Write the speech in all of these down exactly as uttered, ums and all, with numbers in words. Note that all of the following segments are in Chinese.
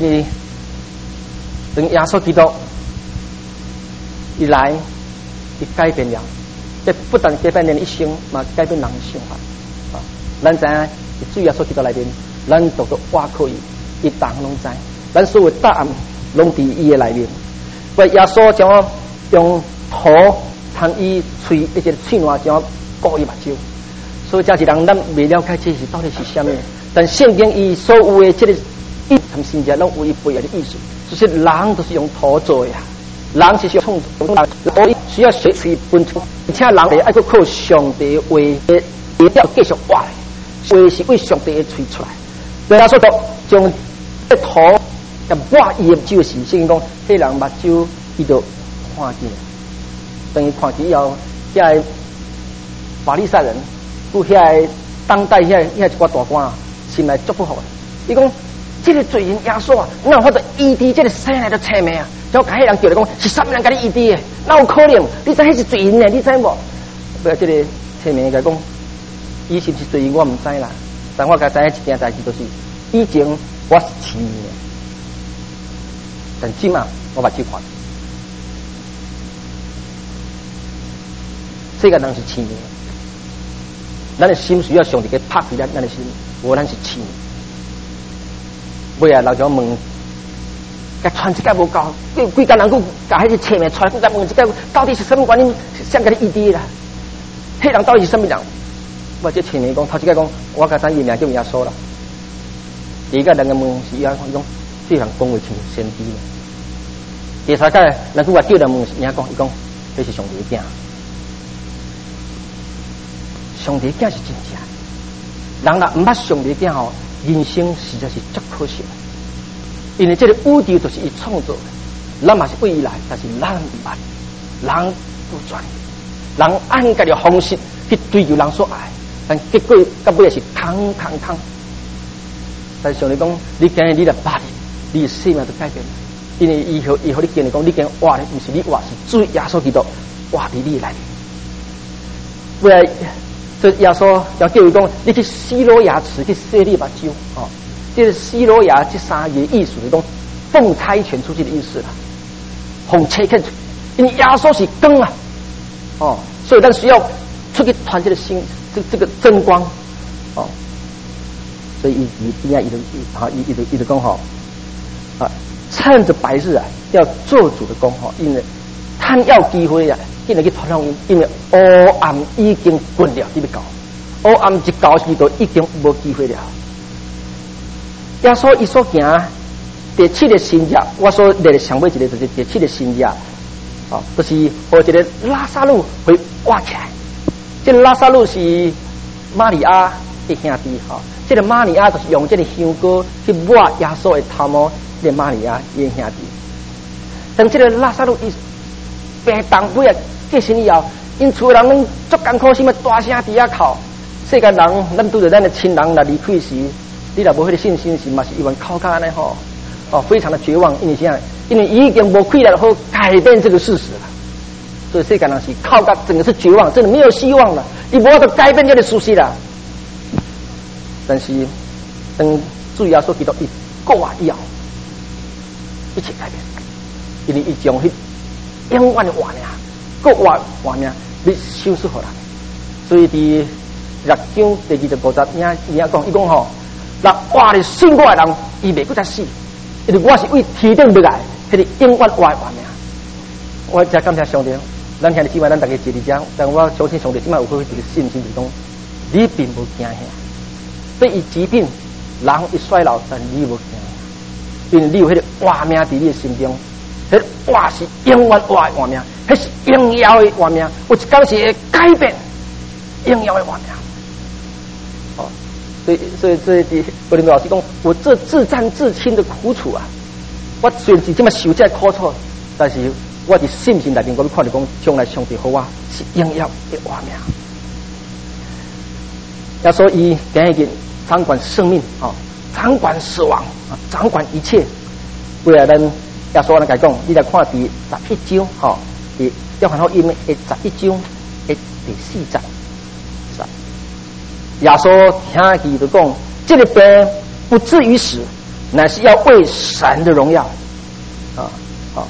你等耶稣基督一来，一改变了，这不但改变人一生，嘛改变人的想法啊！咱知影，主耶稣基督来面，咱都都挖可以，一党拢知，咱所有答案拢伫伊的内面。为耶稣将我用土通伊喙一个喙烂，将我割伊目睭。所以，真是人咱未了解这是到底是什么。但圣经伊所有的这个意同心者，拢有一背后的意思。就是人都是用土做的呀，人是需要创造，所以需要随时分出，而且人得爱去靠上帝的话，也要继续挖，话是为上帝的吹出来。对他说到将这土甲挖伊的就是圣经讲，迄人目睭伊就看见，等于看见以后，遐法利赛人。故遐当代遐遐一寡大官心内足不好，伊讲这个罪人耶稣啊，哪有法度医治这个生来的青命啊？就甲迄人叫来讲，是什么人甲你医治的？哪有可能？你知迄是罪人呢？你知无？不要这个青命甲讲，伊是不是罪人我唔知啦，但我甲知影一件代志，就是以前我是青面，但今啊我目睭看，这个人是青面。咱的心需要上帝给拍开咱咱的心，无咱是痴。尾啊，老蒋问，甲传一个无够，几几个人佫甲迄个册面传，佫甲问一个到底是什么原因，想甲你医治啦？迄人到底是什么人？我这册面讲，头一个讲，我甲咱伊名叫耶稣啦。第二个人个问是伊讲，伊讲这人讲话像先知呢。第三个人佫话叫人问是伊讲，伊讲这是上帝的囝。上帝囝是真正，人若唔捌上帝囝吼，人生实在是足可惜。因为这个宇宙就是伊创造的，咱嘛是为伊来，但是咱唔捌，人不专业，人按家的方式去追求人所爱，但结果到尾是空空空。但是上帝讲，你今日你来捌，你的生命都改变了，因为以后以后你今日讲，你今日活的不是你活，是主耶稣基督活伫你内面。为了这耶稣要叫伊讲，你去西罗牙池去洗你目睭哦。这个西罗牙这三个意思是讲奉差遣出去的意思啦，奉差遣出，因为耶稣是光啊，哦，所以咱需要出去传这个心，这这个真光哦。所以伊伊伊伊就好，伊伊就伊就讲吼啊，趁着白日啊，要做主的工吼，因为贪要机会啊。今日去传福音，因为黑暗已经滚了，你要搞黑暗一搞时就已经无机会了。耶稣伊所行第七个新约，我所列的上尾一个就是第七个新约，哦，就是和一个拉萨路会挖起来。这个拉萨路是玛利亚的兄弟，哈、哦，这个玛利亚就是用这个香膏去抹耶稣的头毛，这个玛利亚的兄弟。等这个拉萨路伊病重尾啊，过身以后，因厝人拢足艰苦，什么大声伫遐哭。世间人，咱拄着咱的亲人来离开时，你若无迄个信心时，嘛是因为哭到安尼吼，哦，非常的绝望。因为啥？因为已经无气力好改变这个事实了。所以世间人是哭到整个是绝望，真的没有希望了，你无法度改变这个事实啦。但是，当主耶稣基督伊过完以后，一切改变，因为伊将迄永远的活命，国活活命，你修饰好人。所以伫六章第二十五节，伊伊讲，伊讲吼，若活的信我的人，伊袂搁再死，因为我是为天顶而来，迄个永远活的活命。我真感谢上帝，咱兄弟姊妹，咱大家坐伫遮，但我相信上帝即摆有好一个信心，就是讲，你并无惊吓，对于疾病，人一衰老，但你无惊，因为你有迄个活命伫你的心中。迄活是永远活的活命，迄是荣耀的活命。有一天是会改变荣耀的活命。哦，所以所以所以，格林老师讲，我这自战自亲的苦楚啊，我虽然是这么受这苦楚，但是我的信心内面，我要看到讲，将来上帝好我是荣耀的活命。要说伊今日掌管生命啊、哦，掌管死亡啊，掌管一切，为了咱。耶稣来讲，你来看第十一章，吼、哦，第约翰福音的十一章的第四节，是耶稣听见就讲，这个病不至于死， 乃是要为神的荣耀啊啊！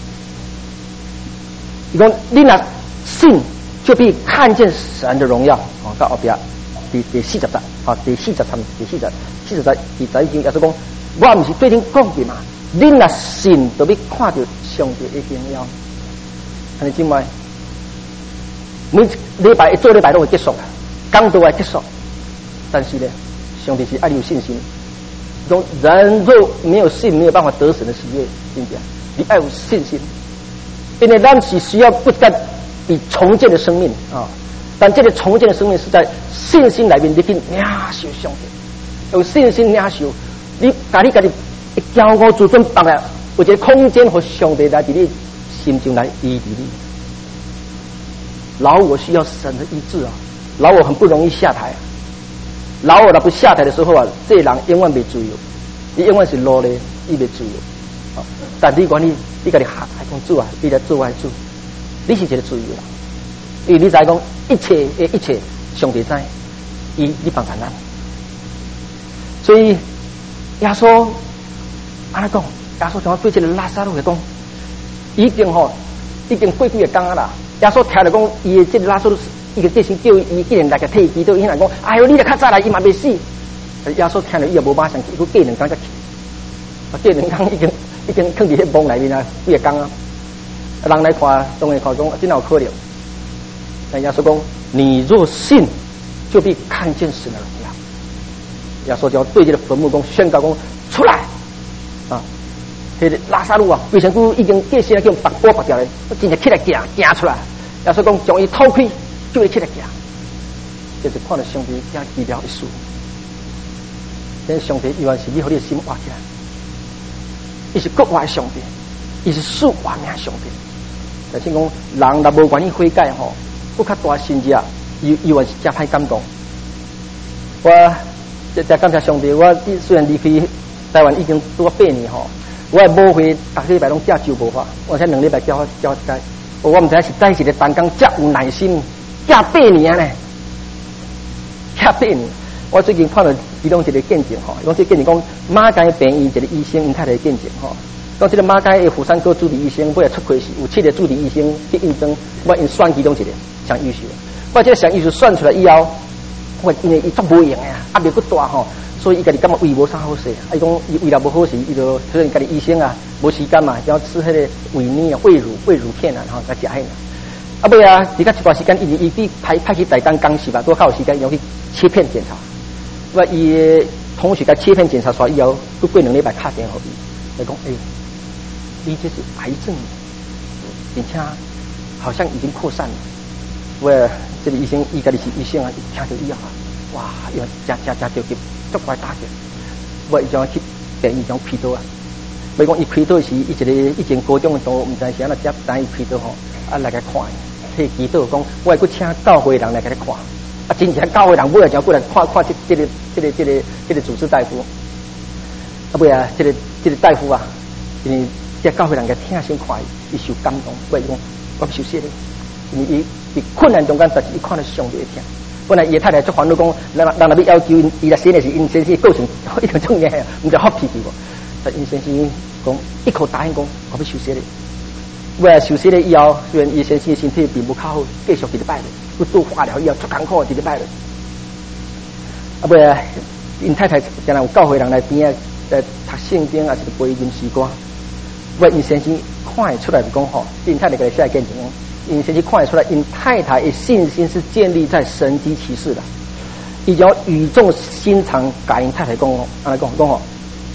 伊讲你若信，就必看见神的荣耀。哦，到后边第第四十节，啊，第四十三、第四十、四十节、第十一节，耶稣讲，我唔是对恁讲的嘛，恁若信，就必看到上帝的荣耀。安尼今晚每礼拜一做礼拜都会结束啊，讲道会结束，但是呢，上帝是爱你有信心。说人若没有信，没有办法得神的喜悦，真正你爱有信心，因为咱是需要不断以重建的生命啊。但这个重建的生命是在信心里面，你去领受上帝，有信心领受，你把你家己骄傲自尊放在有一个空间和上帝来在你心中来医治你。老我需要神的医治啊，老我很不容易下台、啊。老我他不下台的时候啊，这人永远没自由，你永远是落嘞，伊没自由。啊，但你讲你你家己下台讲主啊，你来做我主，你是一个自由啦。因为你知讲一切诶一切，上帝知，伊你帮咱。所以耶稣安尼讲，耶稣怎啊对这个拉撒路来讲，已经吼已经过几个工啦。耶稣听了讲，伊的这个拉撒路。伊个这时叫伊既然来个替基督，伊人讲，哎呦，你来较早来，伊嘛未死。耶稣听了伊也无马上去，伊个过两工才去。啊，过两工已经已经藏伫迄梦内面啊，几个工啊。人来看，当然看讲，真有可能。但耶稣讲，你若信，就必看见神的荣耀。耶稣就对这个坟墓讲宣告讲，出来啊！迄个拉撒路啊，规身躯已经过身啊，叫白波白掉咧，真正起来行行出来。耶稣讲，将伊偷开。就会起来行，就是看到上帝加奇妙一事。但上帝永远是你和你的心活起来，伊是国外上帝，伊是属万名上帝。但是讲人若无愿意悔改吼，搁较大心者，伊永远是真歹感动。我真真感谢上帝，我虽然离开台湾已经多八年吼，我也无回逐个礼拜拢寄酒无法，我才两礼拜交交一届。我唔知是在一个单工遮有耐心。嫁八年呢，嫁八年。我最近看到其中一个见证吼，讲这见证讲马街病院一个医生因太太见证吼，讲这个马街的妇产科主治医生，尾来出亏时有七个主治医生去应征，我因选其中一个上优秀，我这个上优秀选出来以后，我因为伊足无用的啊，压力佫大吼，所以伊家己感觉胃无啥好势，啊伊讲伊胃了无好势，伊就所以家己医生啊无时间嘛，要吃迄个胃泥啊、胃乳、胃乳片啊，然后再食迄个。啊，尾啊，而家一段时间，伊伊去派派去台钢讲是吧？多较有时间要去切片检查。我伊同学甲切片检查出来以后，都过两礼拜打电话伊，来讲，哎，你这是癌症，并且好像已经扩散了。我这个医生，伊家己是医生啊，一听到以后啊，哇，要加加加着急，足快打着。我伊就去病院讲开刀啊。我讲伊开刀时，伊一个以前高中的都唔知是安怎接单伊开刀吼，啊来个看。去祈祷讲，我还佫请教会人来给你看，啊，真正教会人尾来就过来看看这这个这个这个这个主治大夫，啊，尾啊，这个这个大夫啊，因为这教会人给听先看，伊受感动，我讲我不受谢咧，因为伊伊困难中间，但是伊看到上帝会听。本来伊太太做烦恼讲，人人若要要求伊来写的是因先生构成一个重要，唔就好脾气无，但因先生讲一口答应讲，我不受谢咧。为了受洗了以后，虽然伊先生身体并不较好，继续伫咧拜咧，佮做化疗以后出艰苦伫咧拜咧。啊，尾啊，因太太将来有教会人来边啊，来读圣经啊，是背吟诗歌。为因先生看会出来就讲吼，因太太给他写见证，因先生看会出来，因太太的信心是建立在神迹奇事的。伊就语重心长，甲因太太讲，安尼讲讲吼，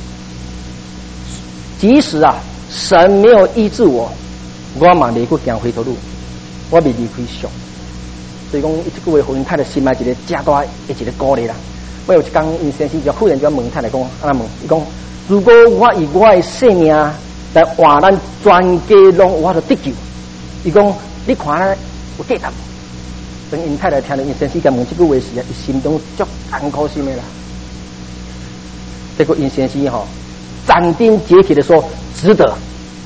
即使啊，神没有医治我。我嘛未过行回头路，我未离开上，所以讲伊这个话，互因太太心内一个正大的一个鼓励啦。我有一天，因先生就忽然就问太太讲，安那问，伊讲如果我以我的性命来换咱全家拢有法度得救，伊讲你看咧有价值。等因太太听到因先生甲问这个话时啊，伊心中足艰苦心的啦。结果因先生吼斩钉截铁的说值得。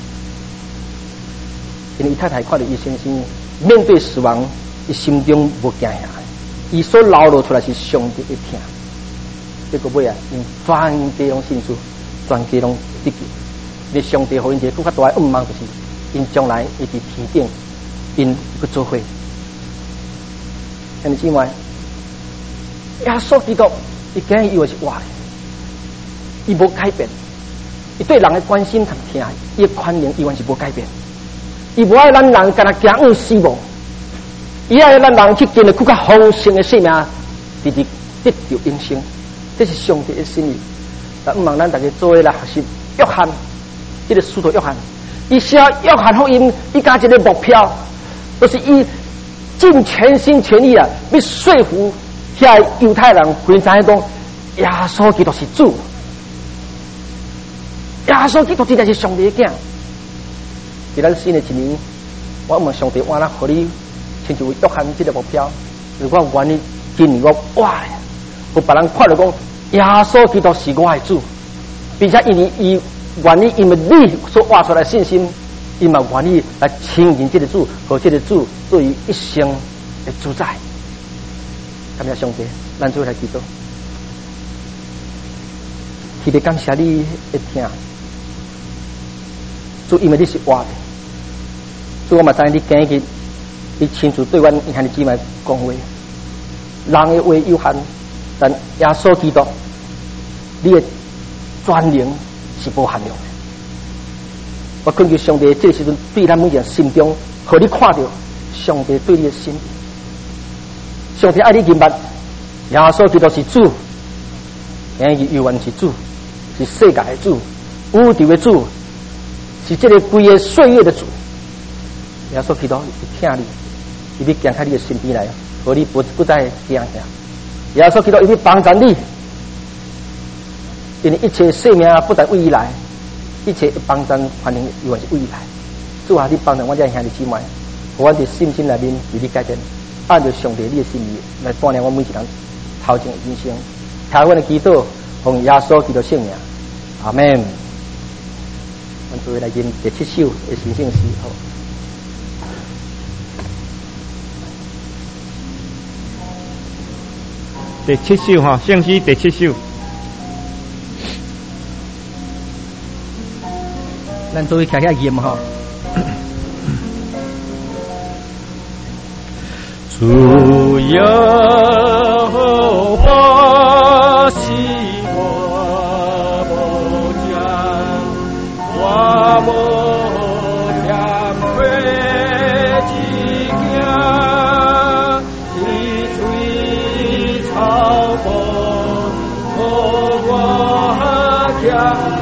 因为太太看到伊先生面对死亡，伊心中无惊吓，伊所流露出来是上帝的听。结果尾啊，因全家拢信主， 全家拢得救。你上帝互因一个更较大的愿望，就是因将来会伫天顶，因去做伙。兄弟姊妹，耶稣基督伊今日以为是活的，伊无改变，伊对人的关心同疼，伊的宽容永远是无改变。伊无爱咱人干那惊恶死亡，伊爱咱人去经历更较丰盛的生命，直直得到永生。这是上帝的心意。但毋望咱大家做伙来学习约翰，这个使徒约翰，伊写约翰福音，伊加一个目标，就是伊尽全心全意啊，要说服遐犹太人，规知影讲耶稣基督是主，耶稣基督真正是上帝的囝。在咱新的一年，我问上帝，我哪互你亲像约翰这个目标？如果我愿意今年我活咧，互别人看到讲耶稣基督是我的主，并且因为伊愿意因为你所活出来的信心，伊嘛愿意来亲近这个主，和这个主对于一生的主宰。感谢上帝，咱做来祈祷，特别感谢你的听，主，因为你是活的。所以我嘛知你今日你亲自对阮兄弟姊妹讲话，人的话有限，但耶稣基督你的专能是无限量的。我恳求上帝，这个时阵对咱每个人心中，互你看到上帝对你的心意。上帝爱你明白，耶稣基督是主，今日永远是主，是世界的主，宇宙的主，是这个规个岁月的主。耶稣基督是听你，伊要行开你的身边来，和你不不再惊吓。耶稣基督伊要帮助你，因为一切生命不但为伊来，一切帮助反正永远是为伊来。主啊，你帮助我这兄弟姊妹，和我的信心内面予你改变，按照上帝你的心意来带领我每一人头前的人生。听阮的祈祷，奉耶稣基督圣名，阿门。阮做伙来念第七首的神圣诗，好。 第七首哈，圣诗第七首， 咱做伙徛遐念哈。 主耶和华是我牧者，我无欠亏之惊，你吹草风，和我听。